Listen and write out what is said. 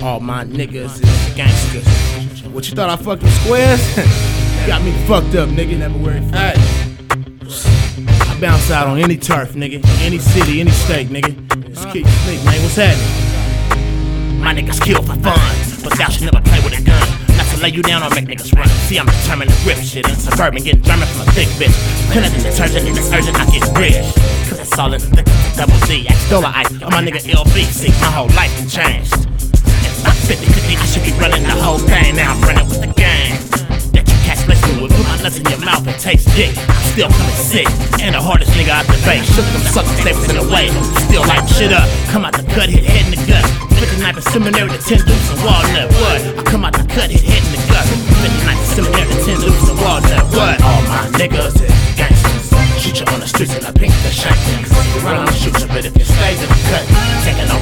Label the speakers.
Speaker 1: All my niggas is gangsters. What you thought I fucked with squares? Got me fucked up, nigga. Never worry. Hey, I bounce out on any turf, nigga. Any city, any state, nigga. Just keep sneak, man. What's happening? My niggas kill for fun, but thou should never play with a gun. Not to lay you down or make niggas run. See, I'm determined to rip shit in suburban, getting German from a thick bitch. Penalty detergent, and it's urgent, I get rich. Cause it's all in the thick double Z. Axe dollar ice, on my nigga LB. See, my whole life has changed. It's not 50-50, I should be running the whole thing. Now I'm running with the gang. That you catch blessing with, put my nuts in your mouth and taste dick. I'm still coming sick, and the hardest nigga out the bank. Shook them suckers, they was in the way. Still lighting shit up, come out the cut, hit head in the gut. Flicking knife in seminary to 10 deuce and walnut, what? I come out the cut, hit head in the gut. Flicking knife in seminary to 10 deuce and walnut, what? All my niggas is gangsters. Shoot you on the streets and I pink the shank. Run on the shooter, but if you stay in the cut, taking over